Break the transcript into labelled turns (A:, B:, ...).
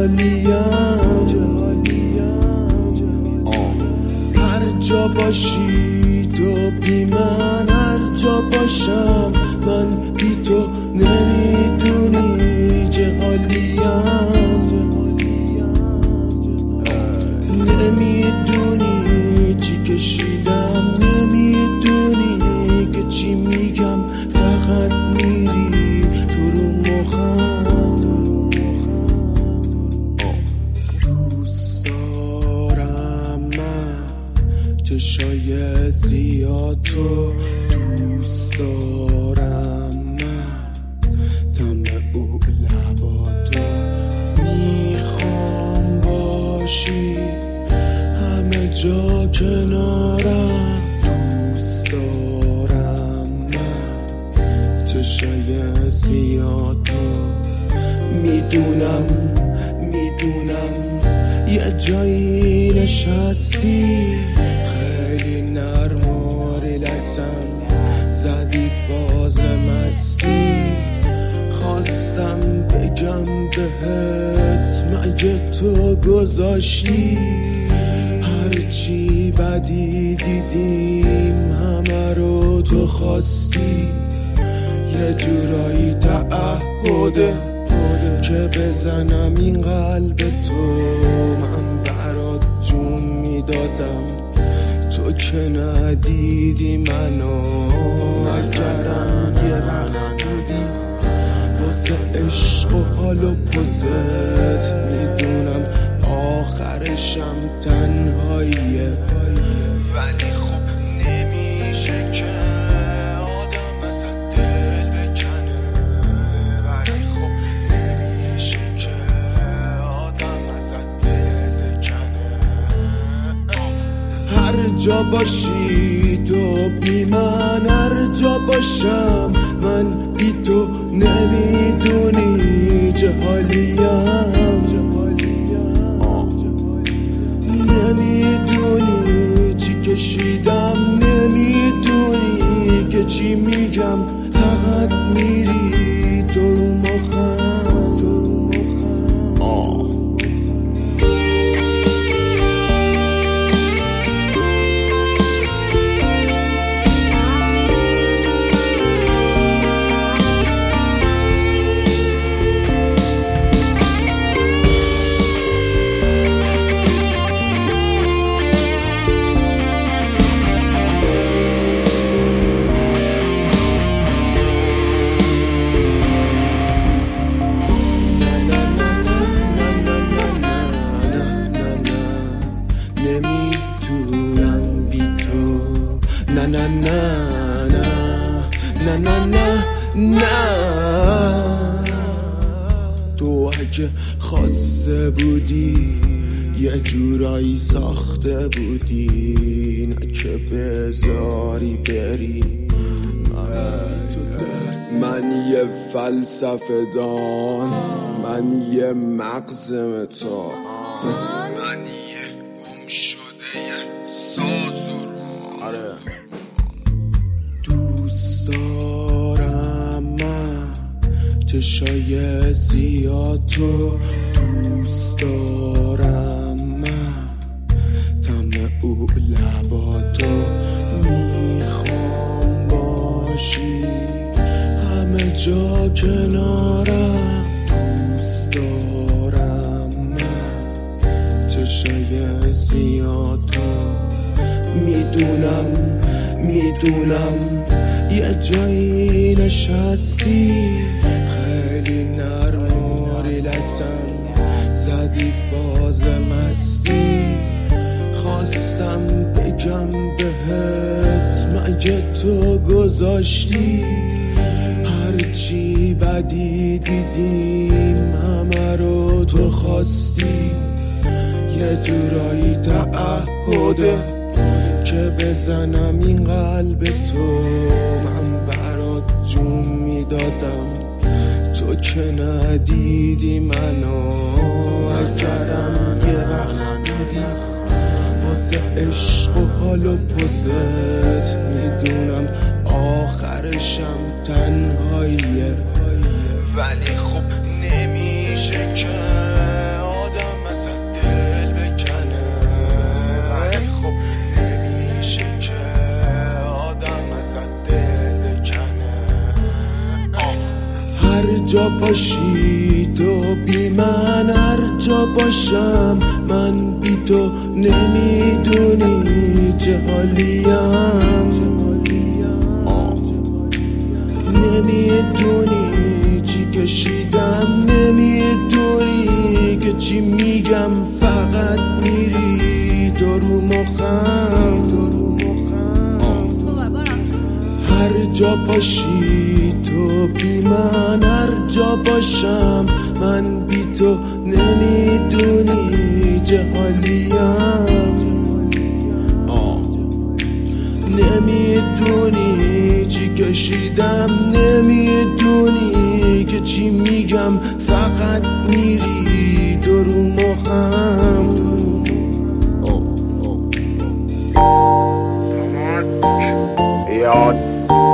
A: هر جا باشی تو بی من، هر جا باشم من بی تو نمیدونی چه حالیم، نمیدونی چی کشیدم، نمیدونی که چی میگم، فقط میری تو رو مخم. دوست دارم من چشای زیاد تو، دوست دارم من طعم او لباتو، میخوام باشی همه جا کنارم. دوست دارم من چشای زیاد تو، میدونم یه جایی نشستی خیلی نرم و ریلکسم، زدی باز مستی، خواستم بگم بهت مگه تو گذاشتی، هرچی بدی دیدیم همه رو تو خواستی، یه جورایی تعهده که بزنم این قلب تو، من برات جون میدادم تو که ندیدی منو، نگرم یه وقت بودی واسه عشق و حال و پوزت، میدونم آخرشم تنهاییه، ولی خب نمیشه که آدم ازت دل بکنه، ولی خب نمیشه که آدم ازت دل بکنه. هر جا باشی تو بی من، هر جا باشم من بی تو نمیدونی چه حالیم، نمیدونی چی کشیدم، نمیدونی که چی میگم، فقط میری تو رو مخم. نمیتونم بی تو، نه نه نه نه نه نه نه. تو اگه خواسته بودی یه جورایی ساخته بودی، نه که بذاری بری من یه فلسفه دان، من یه مغز متا، من یه گم شده یه ساز و رو. دوست دارم من چشای زیاد تو، دوست دارم من طعم او لباتو، میخوام باشی همه جا کنارم. دوست دارم من چشای زیاد تو، میدونم یه جایی نشستی خیلی نرم و ریلکسم، زدی فاز مستی، خواستم بگم بهت مگه تو گذاشتی، هرچی بدی دیدیم همه رو تو خواستی، یه جورایی تعهده که بزنم این قلب تو، من برات جون میدادم تو که ندیدی منو، اگرم یه وقت بودی واسه عشق و حال و پوزت، میدونم آخرشم تنهاییه، ولی خب نمیشه که جا باشی تو بی من، هر جا باشم من بی تو نمیدونی چه حالیم، نمیدونی چی کشیدم، نمیدونی که چی میگم، فقط میری تو رو مخم. هر جا باشی تو بی من، هر جا باشم من بی تو نمیدونی چه حالیم، نمیدونی چی کشیدم، نمیدونی که چی میگم، فقط میری تو رو مخم.
B: Yes.